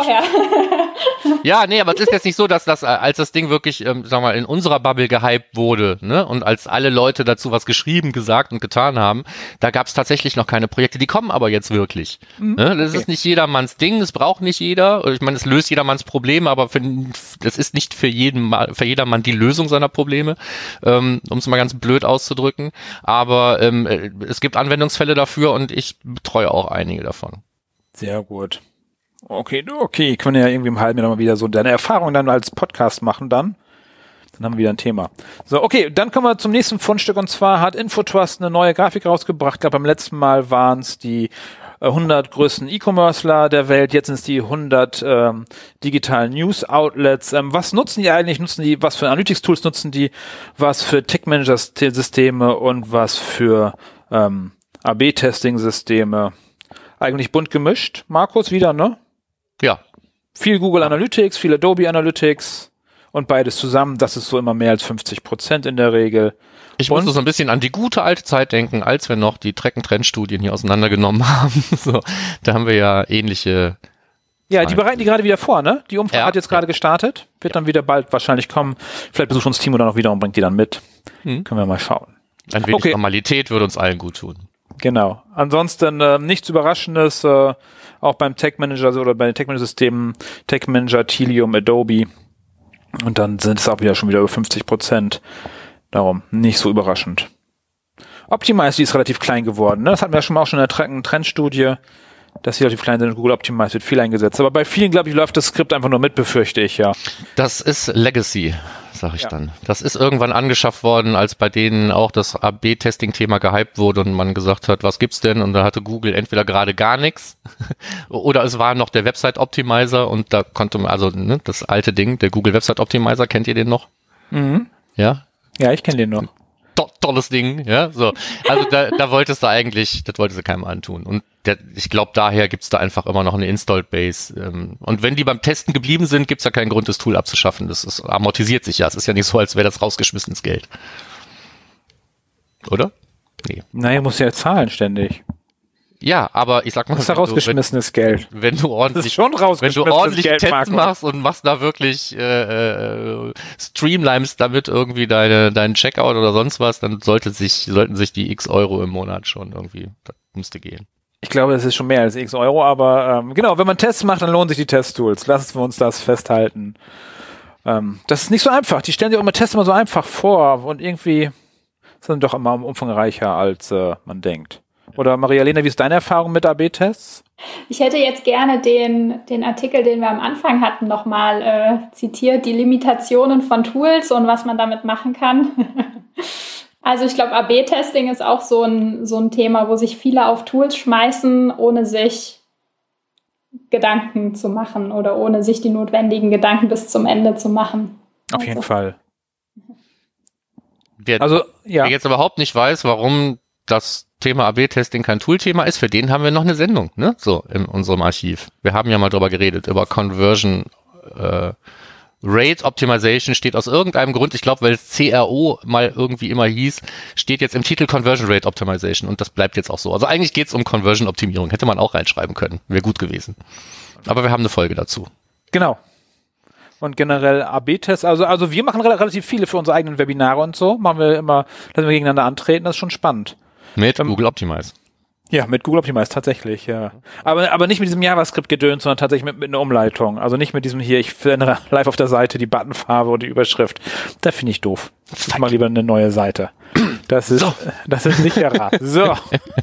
Ja, nee, aber es ist jetzt nicht so, dass als das Ding wirklich, sag mal, in unserer Bubble gehypt wurde, ne, und als alle Leute dazu was geschrieben, gesagt und getan haben, da gab es tatsächlich noch keine Projekte. Die kommen aber jetzt wirklich. Ne? Das ist nicht jedermanns Ding, das braucht nicht jeder. Ich meine, es löst jedermanns Probleme, aber das ist nicht für jedermann die Lösung seiner Probleme, um es mal ganz blöd auszudrücken. Aber es gibt Anwendungsfälle dafür und ich betreue auch einige davon. Sehr gut. Okay. Können wir ja irgendwie im halben Jahr mal wieder so deine Erfahrung dann als Podcast machen dann. Dann haben wir wieder ein Thema. So, okay, dann kommen wir zum nächsten Fundstück und zwar hat Infotrust eine neue Grafik rausgebracht. Ich glaube, beim letzten Mal waren es die 100 größten E-Commercer der Welt. Jetzt sind es die 100 digitalen News-Outlets. Was nutzen die eigentlich? Was für Analytics-Tools nutzen die? Was für Tech-Manager-Systeme und was für AB-Testing-Systeme? Eigentlich bunt gemischt. Markus, wieder, ne? Ja. Viel Google Analytics, viel Adobe Analytics und beides zusammen. Das ist so immer mehr als 50% in der Regel. Ich musste so ein bisschen an die gute alte Zeit denken, als wir noch die Track-and-Trend-Studien hier auseinandergenommen haben. So, da haben wir ja ähnliche. Ja, die bereiten die gerade wieder vor, ne? Die Umfrage hat jetzt gerade gestartet. Wird dann wieder bald wahrscheinlich kommen. Vielleicht besucht uns Timo dann auch wieder und bringt die dann mit. Können wir mal schauen. Ein wenig Normalität würde uns allen gut tun. Genau. Ansonsten nichts Überraschendes, auch beim Tech Manager oder bei den Tech Manager Systemen, Tech Manager, Tilium, Adobe. Und dann sind es auch schon wieder über 50%. Darum nicht so überraschend. Optimize, die ist relativ klein geworden. Ne? Das hatten wir ja schon mal auch schon in der Trendstudie, dass die relativ klein sind und Google Optimize wird viel eingesetzt. Aber bei vielen, glaube ich, läuft das Skript einfach nur mit, befürchte ich, ja. Das ist Legacy, sag ich dann. Das ist irgendwann angeschafft worden, als bei denen auch das AB-Testing-Thema gehypt wurde und man gesagt hat, was gibt's denn? Und da hatte Google entweder gerade gar nichts oder es war noch der Website-Optimizer und da konnte man, also das alte Ding, der Google Website-Optimizer, kennt ihr den noch? Mhm. Ja? Ja, ich kenne den noch. Tolles Ding, ja, so. Also da wolltest du eigentlich, das wolltest du keinem antun. Und ich glaube, daher gibt's da einfach immer noch eine Installed Base. Und wenn die beim Testen geblieben sind, gibt's ja keinen Grund, das Tool abzuschaffen. Das amortisiert sich ja. Es ist ja nicht so, als wäre das rausgeschmissenes Geld. Oder? Nee. Naja, musst ja zahlen ständig. Ja, aber ich sag mal, das ist ja rausgeschmissenes Geld. Wenn du ordentlich Geld, Tests machst und machst da wirklich streamlinest damit irgendwie deinen Checkout oder sonst was, dann sollten sich die X Euro im Monat schon irgendwie, das müsste gehen. Ich glaube, das ist schon mehr als X Euro, aber genau, wenn man Tests macht, dann lohnen sich die Testtools. Lassen wir uns das festhalten. Das ist nicht so einfach. Die stellen sich auch immer Tests immer so einfach vor und irgendwie sind doch immer umfangreicher, als man denkt. Oder Maria-Lena, wie ist deine Erfahrung mit AB-Tests? Ich hätte jetzt gerne den Artikel, den wir am Anfang hatten, nochmal zitiert, die Limitationen von Tools und was man damit machen kann. Also ich glaube, AB-Testing ist auch so ein Thema, wo sich viele auf Tools schmeißen, ohne sich Gedanken zu machen oder ohne sich die notwendigen Gedanken bis zum Ende zu machen. Auf jeden Fall. Wer jetzt überhaupt nicht weiß, warum das Thema AB-Testing kein Tool-Thema ist, für den haben wir noch eine Sendung, ne? So in unserem Archiv. Wir haben ja mal drüber geredet, über Conversion Rate Optimization steht aus irgendeinem Grund, ich glaube, weil es CRO mal irgendwie immer hieß, steht jetzt im Titel Conversion Rate Optimization und das bleibt jetzt auch so. Also eigentlich geht es um Conversion Optimierung, hätte man auch reinschreiben können, wäre gut gewesen. Aber wir haben eine Folge dazu. Genau. Und generell AB-Tests, also wir machen relativ viele für unsere eigenen Webinare und so, machen wir immer, lassen wir gegeneinander antreten, das ist schon spannend. Mit Google Optimize. Ja, mit Google Optimize tatsächlich, ja. Aber nicht mit diesem JavaScript-Gedöns, sondern tatsächlich mit einer Umleitung. Also nicht mit diesem hier, ich verändere live auf der Seite die Buttonfarbe und die Überschrift. Das finde ich doof. Ich mache lieber eine neue Seite. Das ist sicherer. So.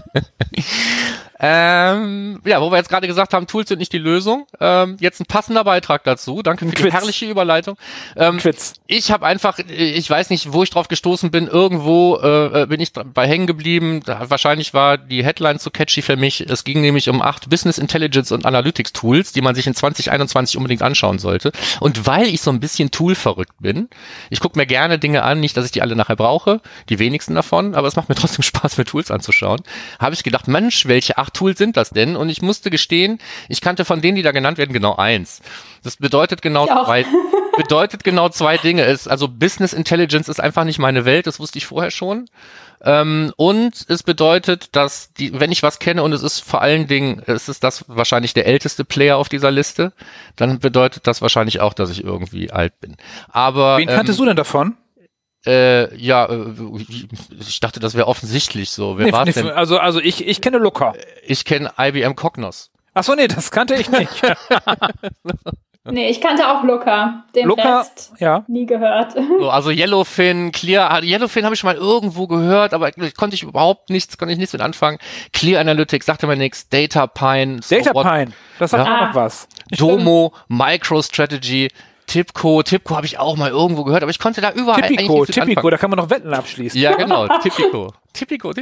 Ja, wo wir jetzt gerade gesagt haben, Tools sind nicht die Lösung. Jetzt ein passender Beitrag dazu. Danke für die herrliche Überleitung. Quiz. Ich habe einfach, ich weiß nicht, wo ich drauf gestoßen bin. Irgendwo bin ich bei hängen geblieben. Wahrscheinlich war die Headline zu catchy für mich. Es ging nämlich um 8 Business Intelligence und Analytics Tools, die man sich in 2021 unbedingt anschauen sollte. Und weil ich so ein bisschen Tool-verrückt bin, ich gucke mir gerne Dinge an, nicht, dass ich die alle nachher brauche, die wenigsten davon, aber es macht mir trotzdem Spaß, mir Tools anzuschauen, habe ich gedacht, Mensch, welche 8 Tools sind das denn? Und ich musste gestehen, ich kannte von denen, die da genannt werden, genau 1. Das bedeutet genau zwei Dinge. Also Business Intelligence ist einfach nicht meine Welt, das wusste ich vorher schon. Und es bedeutet, dass wenn ich was kenne und es ist vor allen Dingen, es ist das wahrscheinlich der älteste Player auf dieser Liste, dann bedeutet das wahrscheinlich auch, dass ich irgendwie alt bin. Aber wen kanntest du denn davon? Ich dachte, das wäre offensichtlich so. Wer war's denn? Also ich kenne Looker. Ich kenne IBM Cognos. Ach so, nee, das kannte ich nicht. Nee, ich kannte auch Looker. Den Rest nie gehört. So, also Yellowfin, Clear, Yellowfin habe ich schon mal irgendwo gehört, aber konnte ich nichts mit anfangen. Clear Analytics sagte mir nichts. DataPine, das sagt auch noch was. Domo, MicroStrategy, Tipco habe ich auch mal irgendwo gehört, aber ich konnte da überall Tipico, da kann man noch Wetten abschließen. Ja, genau, Tipico.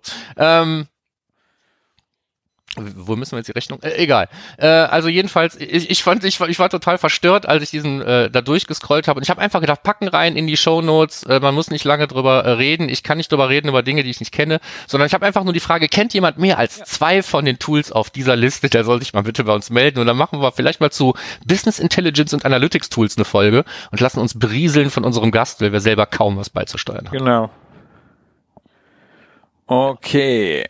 Wo müssen wir jetzt die Rechnung? Egal. Also jedenfalls, ich war total verstört, als ich diesen da durchgescrollt habe. Und ich habe einfach gedacht, packen rein in die Shownotes. Man muss nicht lange drüber reden. Ich kann nicht drüber reden über Dinge, die ich nicht kenne, sondern ich habe einfach nur die Frage, kennt jemand mehr als 2 von den Tools auf dieser Liste? Der soll sich mal bitte bei uns melden. Und dann machen wir vielleicht mal zu Business Intelligence und Analytics Tools eine Folge und lassen uns berieseln von unserem Gast, weil wir selber kaum was beizusteuern haben. Genau. Okay.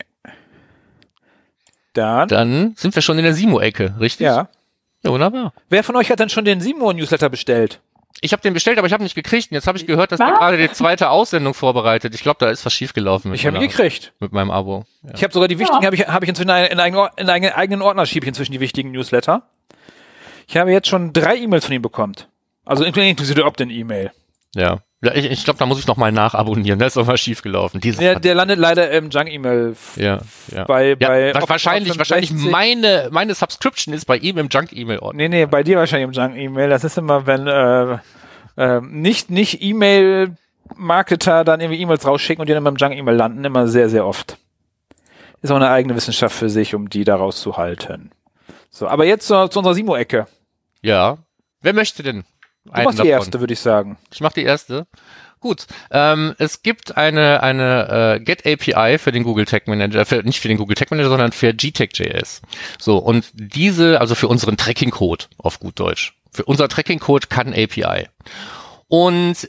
Dann sind wir schon in der Simo-Ecke, richtig? Ja. Ja, wunderbar. Wer von euch hat denn schon den Simo-Newsletter bestellt? Ich habe den bestellt, aber ich habe nicht gekriegt. Und jetzt habe ich gehört, dass der gerade die 2. Aussendung vorbereitet. Ich glaube, da ist was schiefgelaufen. Ich habe ihn gekriegt. Mit meinem Abo. Ja. Ich habe sogar die wichtigen, habe ich inzwischen in einen eigenen Ordner, schiebe ich inzwischen die wichtigen Newsletter. Ich habe jetzt schon 3 E-Mails von ihm bekommen. Also inklusive der Opt-in-E-Mail. Ja. Ja, ich glaube, da muss ich noch mal nachabonnieren. Da ist doch mal schief gelaufen. Der landet leider im Junk-E-Mail. Wahrscheinlich meine Subscription ist bei ihm im Junk-E-Mail-Ordner. Nee, bei dir wahrscheinlich im Junk-E-Mail. Das ist immer, wenn nicht E-Mail-Marketer dann irgendwie E-Mails rausschicken und die dann beim Junk-E-Mail landen, immer sehr, sehr oft. Ist auch eine eigene Wissenschaft für sich, um die da rauszuhalten. So, aber jetzt zu unserer Simo-Ecke. Ja. Wer möchte denn? Du machst die erste, würde ich sagen. Ich mache die erste. Gut. Es gibt eine Get API für den Google Tag Manager, nicht für den Google Tag Manager, sondern für GTAG.js. So, und also für unseren Tracking-Code auf gut Deutsch. Für unser Tracking-Code kann API. Und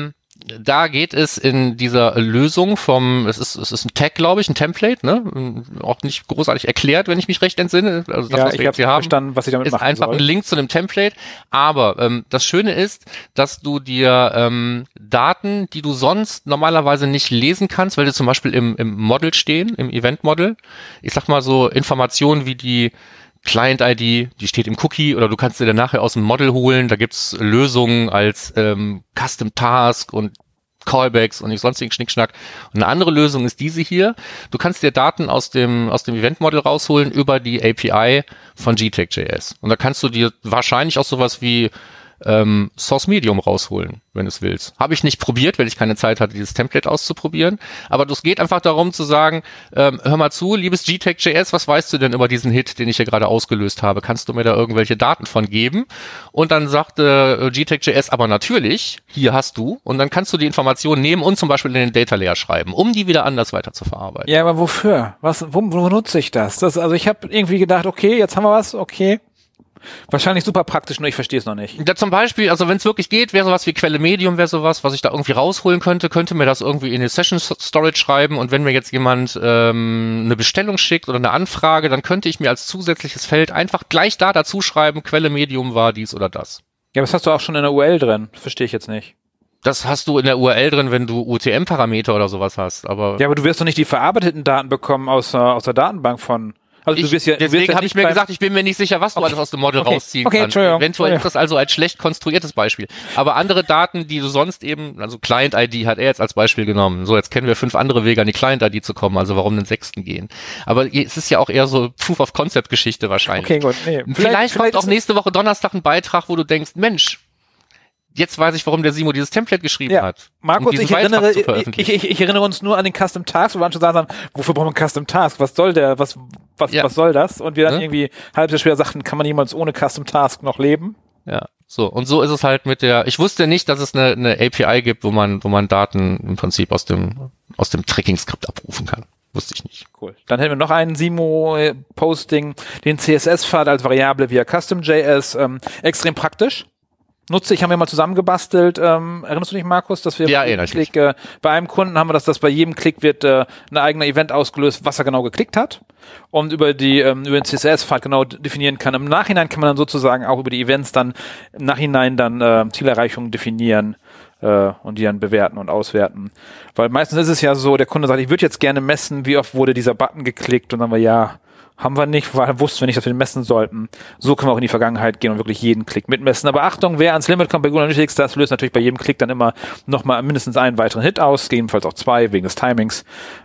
da geht es in dieser Lösung es ist ein Tag, glaube ich, ein Template, ne? Auch nicht großartig erklärt, wenn ich mich recht entsinne. Also das, ja, was wir jetzt hier haben, verstanden, was ich damit ist machen einfach soll. ein Link zu einem Template. Aber das Schöne ist, dass du dir Daten, die du sonst normalerweise nicht lesen kannst, weil die zum Beispiel im Model stehen, im Event-Model, ich sag mal so Informationen wie die Client-ID, die steht im Cookie, oder du kannst dir dann nachher aus dem Model holen. Da gibt's Lösungen als Custom Task und Callbacks und nicht sonstigen Schnickschnack. Und eine andere Lösung ist diese hier. Du kannst dir Daten aus dem Event-Model rausholen über die API von GTAG.js. Und da kannst du dir wahrscheinlich auch sowas wie Source Medium rausholen, wenn du es willst. Habe ich nicht probiert, weil ich keine Zeit hatte, dieses Template auszuprobieren. Aber es geht einfach darum zu sagen, hör mal zu, liebes GTAG.js, was weißt du denn über diesen Hit, den ich hier gerade ausgelöst habe? Kannst du mir da irgendwelche Daten von geben? Und dann sagte GTAG.js, aber natürlich, hier hast du. Und dann kannst du die Informationen nehmen und zum Beispiel in den Data Layer schreiben, um die wieder anders weiter zu verarbeiten. Ja, aber wofür? Wo nutze ich das? Also ich habe irgendwie gedacht, okay, jetzt haben wir was, okay. Wahrscheinlich super praktisch, nur ich verstehe es noch nicht. Ja, zum Beispiel, also wenn es wirklich geht, wäre sowas wie Quelle Medium, wäre sowas, was ich da irgendwie rausholen könnte mir das irgendwie in die Session Storage schreiben, und wenn mir jetzt jemand eine Bestellung schickt oder eine Anfrage, dann könnte ich mir als zusätzliches Feld einfach gleich da dazu schreiben, Quelle Medium war dies oder das. Ja, aber das hast du auch schon in der URL drin. Verstehe ich jetzt nicht. Das hast du in der URL drin, wenn du UTM-Parameter oder sowas hast. Aber ja, aber du wirst doch nicht die verarbeiteten Daten bekommen aus der Datenbank von... Also deswegen habe ich mir gesagt, ich bin mir nicht sicher, was du alles aus dem Model rausziehen kannst. Eventuell ist das also als schlecht konstruiertes Beispiel. Aber andere Daten, die du sonst eben, also Client-ID hat er jetzt als Beispiel genommen. So, jetzt kennen wir 5 andere Wege, an die Client-ID zu kommen, also warum den 6. gehen. Aber es ist ja auch eher so Proof-of-Concept-Geschichte wahrscheinlich. Okay, gut. Nee. Vielleicht kommt auch nächste Woche Donnerstag ein Beitrag, wo du denkst, Mensch, jetzt weiß ich, warum der Simo dieses Template geschrieben hat. Markus, ich erinnere uns nur an den Custom Task, wo wir schon sagen, wofür brauchen wir Custom Task? Was soll der? Was soll das? Und wir dann irgendwie halb so schwer sagten, kann man jemals ohne Custom Task noch leben? Ja, so. Und so ist es halt ich wusste nicht, dass es eine API gibt, wo man Daten im Prinzip aus dem Tracking-Skript abrufen kann. Wusste ich nicht. Cool. Dann hätten wir noch einen Simo-Posting, den CSS-Pfad als Variable via Custom.js, extrem praktisch. Haben wir mal zusammengebastelt. Erinnerst du dich, Markus, dass wir bei einem Kunden haben wir dass bei jedem Klick wird ein eigener Event ausgelöst, was er genau geklickt hat, und über den CSS-Pfad genau definieren kann. Im Nachhinein kann man dann sozusagen auch über die Events dann im Nachhinein dann Zielerreichungen definieren und die dann bewerten und auswerten. Weil meistens ist es ja so, der Kunde sagt, ich würde jetzt gerne messen, wie oft wurde dieser Button geklickt, und dann haben wir nicht, weil wussten wir nicht, dass wir den messen sollten. So können wir auch in die Vergangenheit gehen und wirklich jeden Klick mitmessen. Aber Achtung, wer ans Limit kommt bei Google Analytics, das löst natürlich bei jedem Klick dann immer nochmal mindestens einen weiteren Hit aus, gegebenenfalls auch 2 wegen des Timings.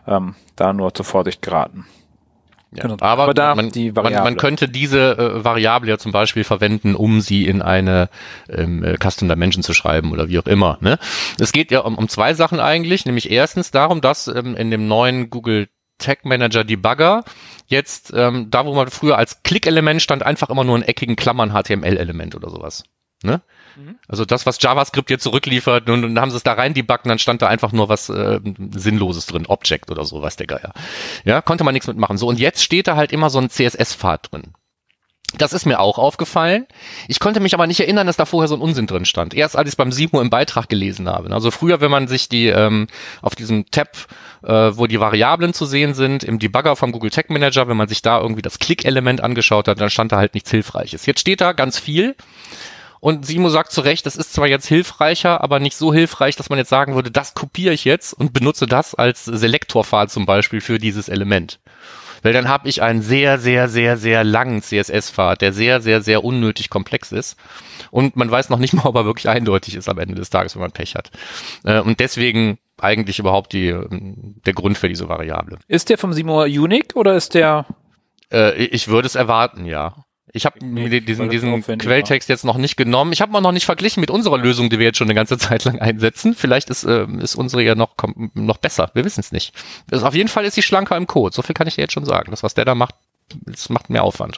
Da nur zur Vorsicht geraten. Ja, genau. Aber man könnte diese Variable ja zum Beispiel verwenden, um sie in eine Custom Dimension zu schreiben oder wie auch immer. Ne? Es geht ja um 2 Sachen eigentlich, nämlich erstens darum, dass in dem neuen Google Tag Manager Debugger jetzt, da wo man früher als Klick-Element stand, einfach immer nur in eckigen Klammern HTML-Element oder sowas. Ne? Mhm. Also das, was JavaScript jetzt zurückliefert, und dann haben sie es da rein debuggen, dann stand da einfach nur was Sinnloses drin, Object oder so, was der Geier. Ja, konnte man nichts mitmachen. So, und jetzt steht da halt immer so ein CSS-Pfad drin. Das ist mir auch aufgefallen. Ich konnte mich aber nicht erinnern, dass da vorher so ein Unsinn drin stand. Erst als ich es beim Simo im Beitrag gelesen habe. Also früher, wenn man sich die auf diesem Tab, wo die Variablen zu sehen sind, im Debugger vom Google Tag Manager, wenn man sich da irgendwie das Klick-Element angeschaut hat, dann stand da halt nichts Hilfreiches. Jetzt steht da ganz viel. Und Simo sagt zu Recht, das ist zwar jetzt hilfreicher, aber nicht so hilfreich, dass man jetzt sagen würde, das kopiere ich jetzt und benutze das als Selektorpfad zum Beispiel für dieses Element. Weil dann habe ich einen sehr, sehr, sehr, sehr langen CSS-Pfad, der sehr, sehr, sehr unnötig komplex ist. Und man weiß noch nicht mal, ob er wirklich eindeutig ist am Ende des Tages, wenn man Pech hat. Und deswegen eigentlich überhaupt der Grund für diese Variable. Ist der vom Seymour unique oder ist der... Ich würde es erwarten, ja. Ich habe diesen Quelltext jetzt noch nicht genommen. Ich habe mal noch nicht verglichen mit unserer Lösung, die wir jetzt schon eine ganze Zeit lang einsetzen. Vielleicht ist unsere ja noch besser. Wir wissen es nicht. Auf jeden Fall ist sie schlanker im Code. So viel kann ich dir jetzt schon sagen. Das, was der da macht, das macht mehr Aufwand.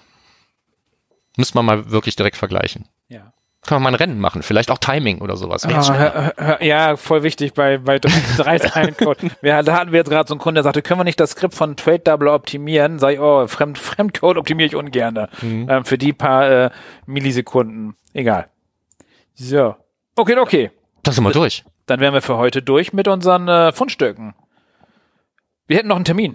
Müssen wir mal wirklich direkt vergleichen. Ja. Können wir mal ein Rennen machen, vielleicht auch Timing oder sowas. Ja, voll wichtig bei 3 Zeilen Code. Da hatten wir jetzt gerade so einen Kunden, der sagte, können wir nicht das Skript von Trade Double optimieren? Sag ich, Fremdcode optimiere ich ungern. Für die paar Millisekunden. Egal. So. Okay. Das sind wir durch. Dann wären wir für heute durch mit unseren Fundstücken. Wir hätten noch einen Termin.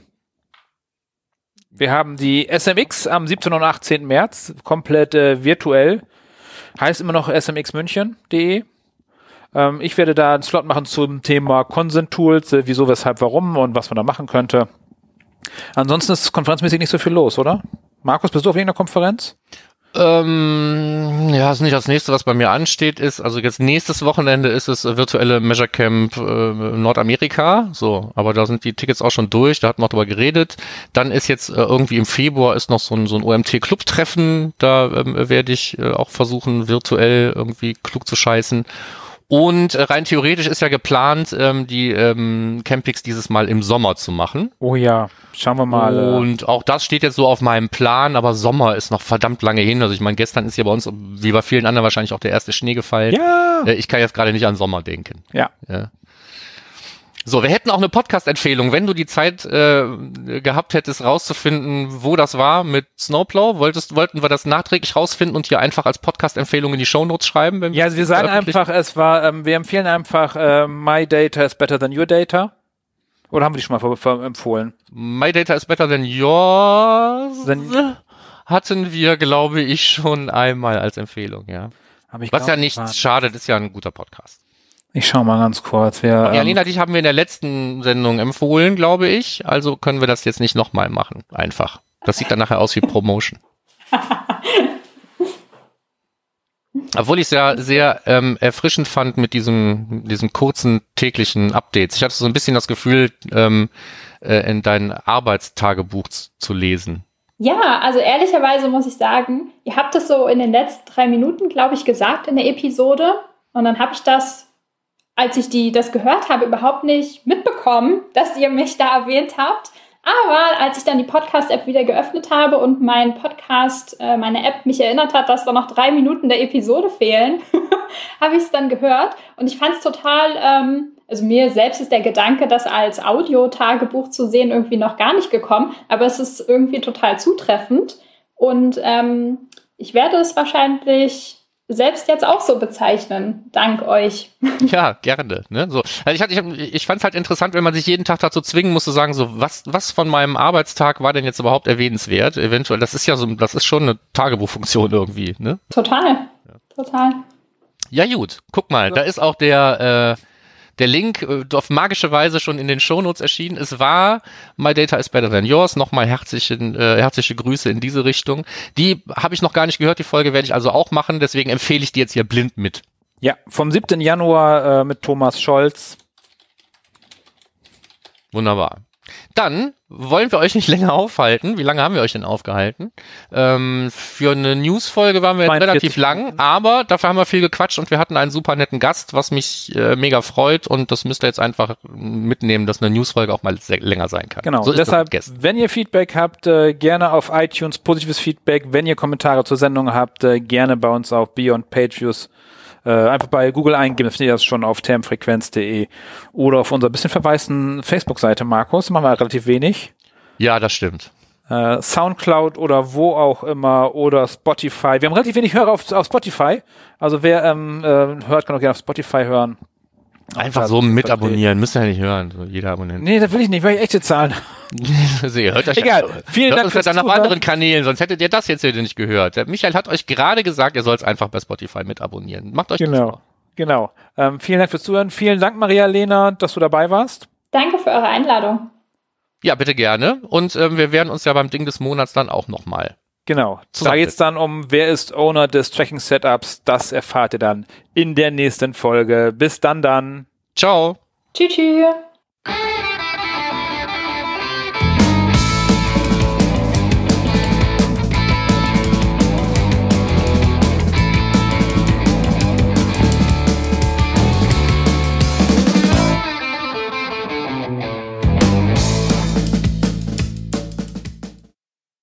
Wir haben die SMX am 17. und 18. März, komplett virtuell. Heißt immer noch smxmünchen.de. Ich werde da einen Slot machen zum Thema Consent-Tools, wieso, weshalb, warum und was man da machen könnte. Ansonsten ist konferenzmäßig nicht so viel los, oder? Markus, bist du auf irgendeiner Konferenz? Ja, ist nicht das nächste, was bei mir ansteht, ist, also jetzt nächstes Wochenende ist es virtuelle Measure Camp Nordamerika, so, aber da sind die Tickets auch schon durch, da hatten wir drüber geredet. Dann ist jetzt irgendwie im Februar ist noch so ein OMT-Club-Treffen, da werde ich auch versuchen, virtuell irgendwie klug zu scheißen. Und rein theoretisch ist ja geplant, die Campings dieses Mal im Sommer zu machen. Oh ja, schauen wir mal. Und auch das steht jetzt so auf meinem Plan, aber Sommer ist noch verdammt lange hin. Also ich meine, gestern ist ja bei uns, wie bei vielen anderen, wahrscheinlich auch der erste Schnee gefallen. Ja. Ich kann jetzt gerade nicht an Sommer denken. Ja. So, wir hätten auch eine Podcast-Empfehlung. Wenn du die Zeit gehabt hättest, rauszufinden, wo das war mit Snowplow, wollten wir das nachträglich rausfinden und hier einfach als Podcast-Empfehlung in die Shownotes schreiben? Wenn ja, also wir sagen einfach, wir empfehlen einfach My Data is better than your data. Oder haben wir die schon mal empfohlen? My Data is better than yours hatten wir, glaube ich, schon einmal als Empfehlung, ja. Was ja nichts schadet, ist ja ein guter Podcast. Ich schau mal ganz kurz. Lena, dich haben wir in der letzten Sendung empfohlen, glaube ich. Also können wir das jetzt nicht nochmal machen. Einfach. Das sieht dann nachher aus wie Promotion. Obwohl ich es ja sehr erfrischend fand mit diesen kurzen täglichen Updates. Ich hatte so ein bisschen das Gefühl, in dein Arbeitstagebuch zu lesen. Ja, also ehrlicherweise muss ich sagen, ihr habt es so in den letzten 3 Minuten, glaube ich, gesagt in der Episode. Und dann habe ich das, als ich das gehört habe, überhaupt nicht mitbekommen, dass ihr mich da erwähnt habt. Aber als ich dann die Podcast-App wieder geöffnet habe und mein Podcast, meine App mich erinnert hat, dass da noch 3 Minuten der Episode fehlen, habe ich es dann gehört. Und ich fand es total, also mir selbst ist der Gedanke, das als Audio-Tagebuch zu sehen, irgendwie noch gar nicht gekommen. Aber es ist irgendwie total zutreffend. Und ich werde es wahrscheinlich selbst jetzt auch so bezeichnen, dank euch. Ja, gerne. Ne? So. Also ich fand es halt interessant, wenn man sich jeden Tag dazu zwingen muss, zu sagen, so was von meinem Arbeitstag war denn jetzt überhaupt erwähnenswert? Eventuell, das ist schon eine Tagebuchfunktion irgendwie. Ne? Total. Ja gut, guck mal, da ist auch der Link auf magische Weise schon in den Shownotes erschienen. Es war My Data is better than yours. Nochmal herzliche Grüße in diese Richtung. Die habe ich noch gar nicht gehört, die Folge werde ich also auch machen. Deswegen empfehle ich die jetzt hier blind mit. Ja, vom 7. Januar mit Thomas Scholz. Wunderbar. Dann wollen wir euch nicht länger aufhalten. Wie lange haben wir euch denn aufgehalten? Für eine News-Folge waren wir jetzt relativ lang, aber dafür haben wir viel gequatscht und wir hatten einen super netten Gast, was mich mega freut, und das müsst ihr jetzt einfach mitnehmen, dass eine News-Folge auch mal länger sein kann. Genau, so deshalb, wenn ihr Feedback habt, gerne auf iTunes, positives Feedback. Wenn ihr Kommentare zur Sendung habt, gerne bei uns auf Beyond Page Views. Einfach bei Google eingeben, findet ihr das schon auf termfrequenz.de oder auf unserer bisschen verwaisten Facebook-Seite, Markus. Machen wir relativ wenig. Ja, das stimmt. Soundcloud oder wo auch immer oder Spotify. Wir haben relativ wenig Hörer auf Spotify. Also wer hört, kann auch gerne auf Spotify hören. Einfach so mit abonnieren, müsst ihr ja nicht hören, so jeder Abonnent. Nee, das will ich nicht, weil ich echte Zahlen. Also ihr hört euch egal, vielen Dank fürs Zuhören. Dann auf anderen Kanälen, sonst hättet ihr das jetzt hier nicht gehört. Der Michael hat euch gerade gesagt, ihr sollt es einfach bei Spotify mit abonnieren. Macht euch das vor. Genau. Vielen Dank fürs Zuhören. Vielen Dank, Maria-Lena, dass du dabei warst. Danke für eure Einladung. Ja, bitte gerne. Und wir werden uns ja beim Ding des Monats dann auch nochmal. Genau. Da geht es dann um, wer ist Owner des Tracking-Setups. Das erfahrt ihr dann in der nächsten Folge. Bis dann. Ciao. Tschüss.